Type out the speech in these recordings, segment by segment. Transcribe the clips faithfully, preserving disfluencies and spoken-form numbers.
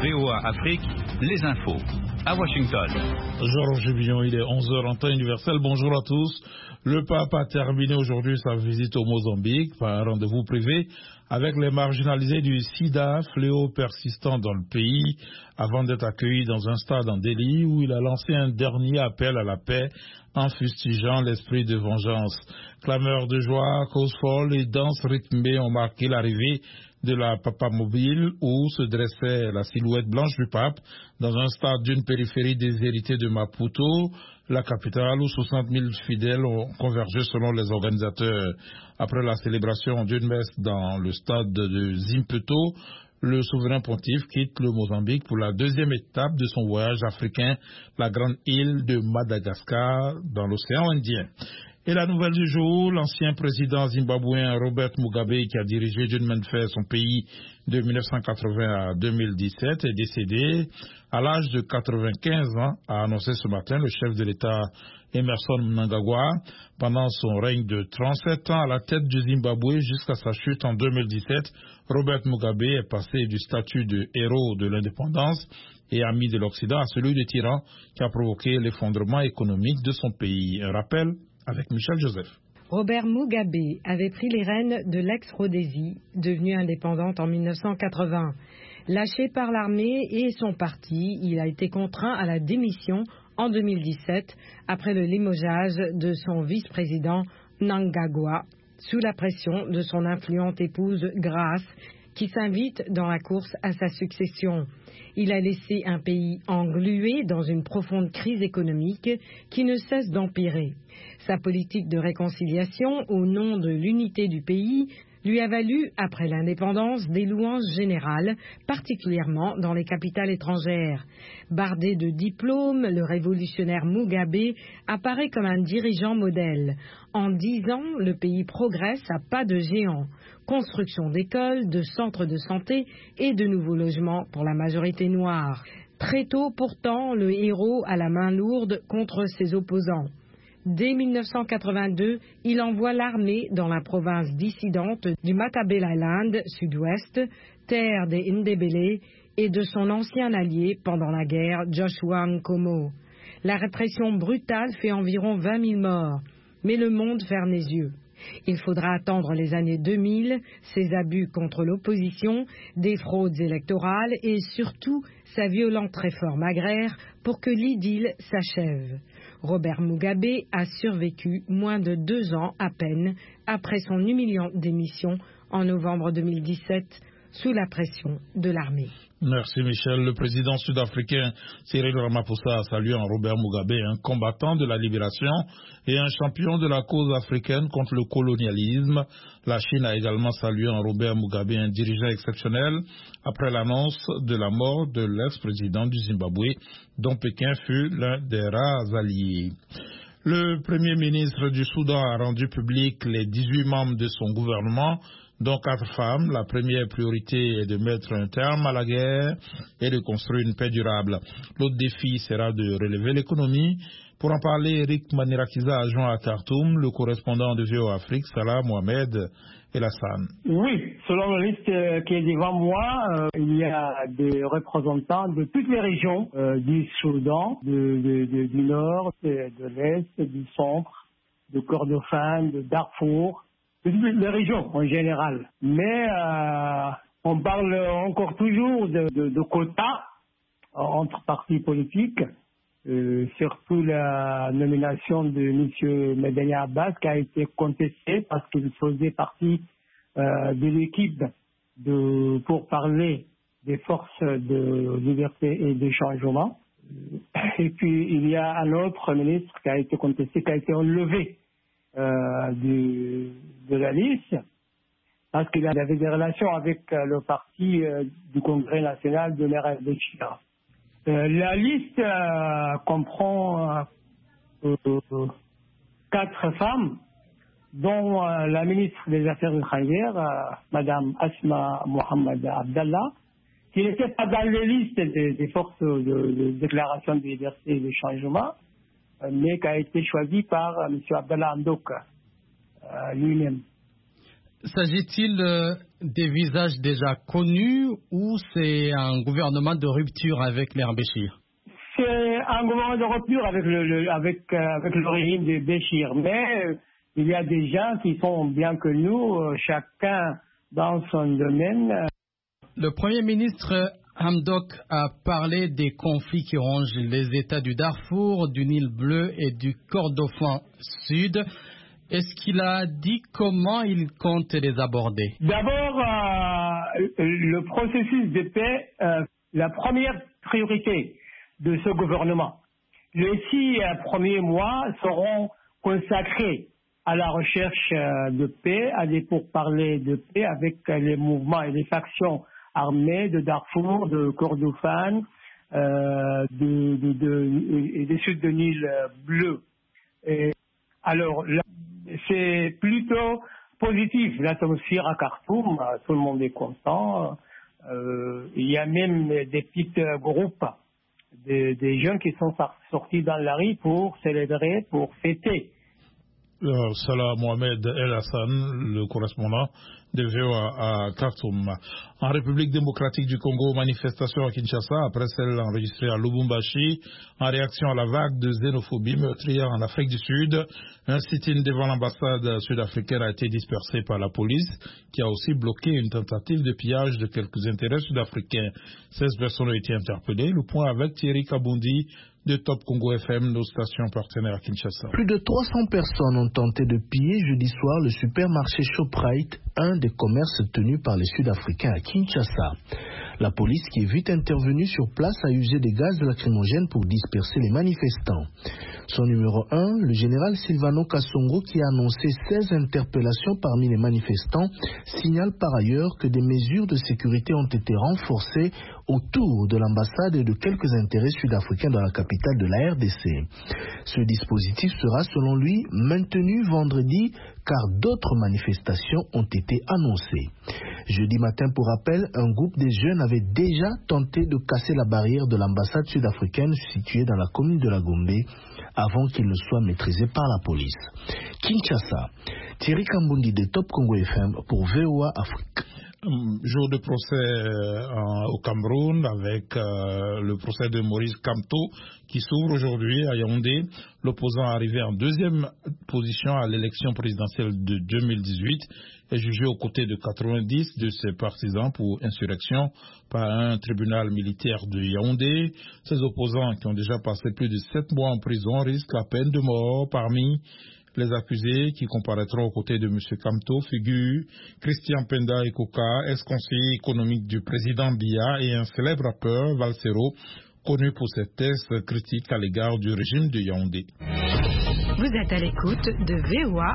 V O A Afrique, les infos. À Washington. Georges Billon, il est onze heures en temps universel. Bonjour à tous. Le pape a terminé aujourd'hui sa visite au Mozambique par un rendez-vous privé avec les marginalisés du sida, fléau persistant dans le pays, avant d'être accueilli dans un stade en Delhi où il a lancé un dernier appel à la paix en fustigeant l'esprit de vengeance. Clameurs de joie, causes folles et danses rythmées ont marqué l'arrivée de la Papa Mobile où se dressait la silhouette blanche du pape dans un stade d'une périphérie déshéritée de Maputo, la capitale où soixante mille fidèles ont convergé selon les organisateurs. Après la célébration d'une messe dans le stade de Zimpeto, le souverain pontife quitte le Mozambique pour la deuxième étape de son voyage africain, la grande île de Madagascar dans l'océan Indien. Et la nouvelle du jour, l'ancien président zimbabwéen Robert Mugabe, qui a dirigé d'une main de fer son pays de mille neuf cent quatre-vingts à deux mille dix-sept, est décédé à l'âge de quatre-vingt-quinze ans, a annoncé ce matin le chef de l'État Emmerson Mnangagwa. Pendant son règne de trente-sept ans à la tête du Zimbabwe jusqu'à sa chute en deux mille dix-sept, Robert Mugabe est passé du statut de héros de l'indépendance et ami de l'Occident à celui de tyran qui a provoqué l'effondrement économique de son pays. Un rappel avec Michel Joseph. Robert Mugabe avait pris les rênes de l'ex-Rhodésie, devenue indépendante en mille neuf cent quatre-vingts. Lâché par l'armée et son parti, il a été contraint à la démission en deux mille dix-sept après le limogeage de son vice-président Mnangagwa sous la pression de son influente épouse Grace qui s'invite dans la course à sa succession. Il a laissé un pays englué dans une profonde crise économique qui ne cesse d'empirer. Sa politique de réconciliation au nom de l'unité du pays lui a valu, après l'indépendance, des louanges générales, particulièrement dans les capitales étrangères. Bardé de diplômes, le révolutionnaire Mugabe apparaît comme un dirigeant modèle. En dix ans, le pays progresse à pas de géant. Construction d'écoles, de centres de santé et de nouveaux logements pour la majorité noire. Très tôt, pourtant, le héros a la main lourde contre ses opposants. Dès mille neuf cent quatre-vingt-deux, il envoie l'armée dans la province dissidente du Matabeleland sud-ouest, terre des Ndebele, et de son ancien allié pendant la guerre, Joshua Nkomo. La répression brutale fait environ vingt mille morts, mais le monde ferme les yeux. Il faudra attendre les années deux mille, ses abus contre l'opposition, des fraudes électorales et surtout sa violente réforme agraire pour que l'idylle s'achève. Robert Mugabe a survécu moins de deux ans à peine après son humiliante démission en novembre deux mille dix-sept sous la pression de l'armée. Merci Michel. Le président sud-africain Cyril Ramaphosa a salué en Robert Mugabe un combattant de la libération et un champion de la cause africaine contre le colonialisme. La Chine a également salué en Robert Mugabe un dirigeant exceptionnel après l'annonce de la mort de l'ex-président du Zimbabwe, dont Pékin fut l'un des rares alliés. Le premier ministre du Soudan a rendu public les dix-huit membres de son gouvernement, dont quatre femmes. La première priorité est de mettre un terme à la guerre et de construire une paix durable. L'autre défi sera de relever l'économie. Pour en parler, Eric Manirakiza a joint à Khartoum le correspondant de V O A Afrique, Salah Mohamed Elassane. Oui, selon la liste qui est devant moi, euh, il y a des représentants de toutes les régions euh, du Soudan, de, de, de, du Nord, de, de l'Est, du Centre, de Kordofan, de Darfour, de toutes les régions en général. Mais euh, on parle encore toujours de, de, de quotas entre partis politiques. Euh, surtout la nomination de M. Medeni Abbas qui a été contestée parce qu'il faisait partie euh, de l'équipe de, pour parler des forces de liberté et de changement. Et puis il y a un autre ministre qui a été contesté, qui a été enlevé euh, du, de la liste parce qu'il avait des relations avec euh, le parti euh, du Congrès national de l'R F D Chira. Euh, la liste euh, comprend euh, euh, quatre femmes, dont euh, la ministre des Affaires étrangères, euh, Madame Asma Mohamed Abdallah, qui n'était pas dans les listes des, des forces de, de déclaration de liberté et de changement, euh, mais qui a été choisie par euh, M. Abdallah Hamdok euh, lui-même. S'agit-il euh, des visages déjà connus ou c'est un gouvernement de rupture avec les Béchir? C'est un gouvernement de rupture avec le, le avec euh, avec le régime de Béchir, mais euh, il y a des gens qui sont bien que nous, euh, chacun dans son domaine. Le Premier ministre Hamdok a parlé des conflits qui rongent les États du Darfour, du Nil Bleu et du Kordofan Sud. Est-ce qu'il a dit comment il compte les aborder? D'abord, euh, le processus de paix, euh, la première priorité de ce gouvernement. Les six euh, premiers mois seront consacrés à la recherche euh, de paix, à des pourparlers de paix avec euh, les mouvements et les factions armées de Darfour, de Kordofan, euh, de, de, de, et du sud de Nil Bleu. Et alors, là, c'est plutôt positif, l'atmosphère à Khartoum, tout le monde est content. Euh, il y a même des petits groupes, des, des jeunes qui sont sortis dans la rue pour célébrer, pour fêter. Euh, Salah Mohamed El Hassan, le correspondant de V O A à Khartoum. En République démocratique du Congo, manifestation à Kinshasa après celle enregistrée à Lubumbashi en réaction à la vague de xénophobie meurtrière en Afrique du Sud. Un sit-in devant l'ambassade sud-africaine a été dispersé par la police qui a aussi bloqué une tentative de pillage de quelques intérêts sud-africains. seize personnes ont été interpellées. Le point avec Thierry Kabundi de Top Congo F M, nos stations partenaires à Kinshasa. Plus de trois cents personnes ont tenté de piller jeudi soir le supermarché Shoprite, un des commerces tenus par les Sud-Africains à Kinshasa. La police, qui est vite intervenue sur place, a usé des gaz lacrymogènes pour disperser les manifestants. Son numéro un, le général Silvano Kassongo, qui a annoncé seize interpellations parmi les manifestants, signale par ailleurs que des mesures de sécurité ont été renforcées autour de l'ambassade et de quelques intérêts sud-africains dans la capitale de la R D C. Ce dispositif sera, selon lui, maintenu vendredi car d'autres manifestations ont été annoncées. Jeudi matin, pour rappel, un groupe de jeunes avait déjà tenté de casser la barrière de l'ambassade sud-africaine située dans la commune de la Gombe avant qu'il ne soit maîtrisé par la police. Kinshasa, Thierry Kambundi de Top Congo F M pour V O A Afrique. Jour de procès euh, au Cameroun avec euh, le procès de Maurice Kamto qui s'ouvre aujourd'hui à Yaoundé. L'opposant arrivé en deuxième position à l'élection présidentielle de deux mille dix-huit est jugé aux côtés de quatre-vingt-dix de ses partisans pour insurrection par un tribunal militaire de Yaoundé. Ces opposants qui ont déjà passé plus de sept mois en prison risquent la peine de mort. Parmi les accusés qui comparaîtront aux côtés de M. Kamto figurent Christian Penda Ekoka, ex-conseiller économique du président Biya, et un célèbre rappeur, Valsero, connu pour ses thèses critiques à l'égard du régime de Yaoundé. Vous êtes à l'écoute de V O A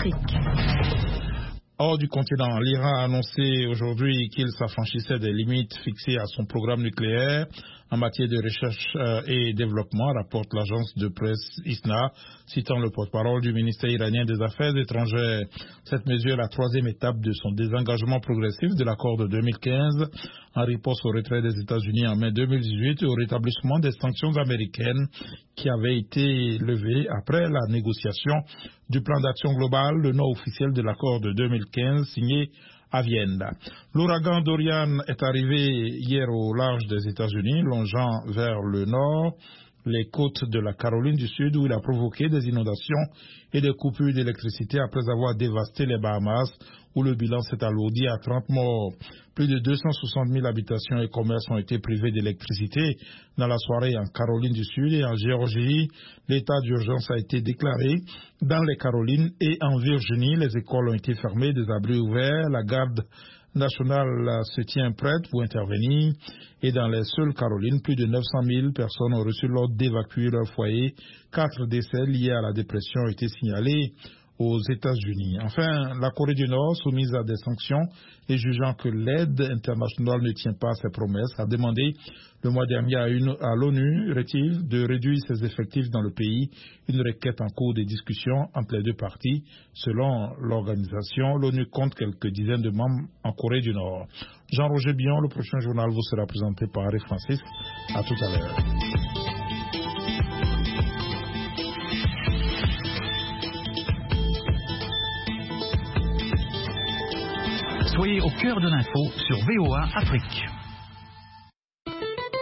Afrique. Hors du continent, l'Iran a annoncé aujourd'hui qu'il s'affranchissait des limites fixées à son programme nucléaire en matière de recherche et développement, rapporte l'agence de presse I S N A, citant le porte-parole du ministère iranien des Affaires étrangères. Cette mesure est la troisième étape de son désengagement progressif de l'accord de deux mille quinze, en réponse au retrait des États-Unis en mai deux mille dix-huit et au rétablissement des sanctions américaines qui avaient été levées après la négociation du plan d'action global, le nom officiel de l'accord de deux mille quinze signé à Vienne. L'ouragan Dorian est arrivé hier au large des États-Unis, longeant vers le nord les côtes de la Caroline du Sud, où il a provoqué des inondations et des coupures d'électricité après avoir dévasté les Bahamas, où le bilan s'est alourdi à trente morts. Plus de deux cent soixante mille habitations et commerces ont été privés d'électricité dans la soirée en Caroline du Sud et en Géorgie. L'état d'urgence a été déclaré dans les Carolines et en Virginie. Les écoles ont été fermées, des abris ouverts. La garde nationale se tient prête pour intervenir. Et dans les seules Carolines, plus de neuf cent mille personnes ont reçu l'ordre d'évacuer leur foyer. Quatre décès liés à la dépression ont été signalés aux États-Unis. Enfin, la Corée du Nord, soumise à des sanctions et jugeant que l'aide internationale ne tient pas à ses promesses, a demandé le mois dernier à, une, à l'ONU de réduire ses effectifs dans le pays, une requête en cours de discussion entre les deux parties. Selon l'organisation, l'ONU compte quelques dizaines de membres en Corée du Nord. Jean-Roger Bion, le prochain journal vous sera présenté par Harry Francis. À tout à l'heure. Soyez au cœur de l'info sur V O A Afrique.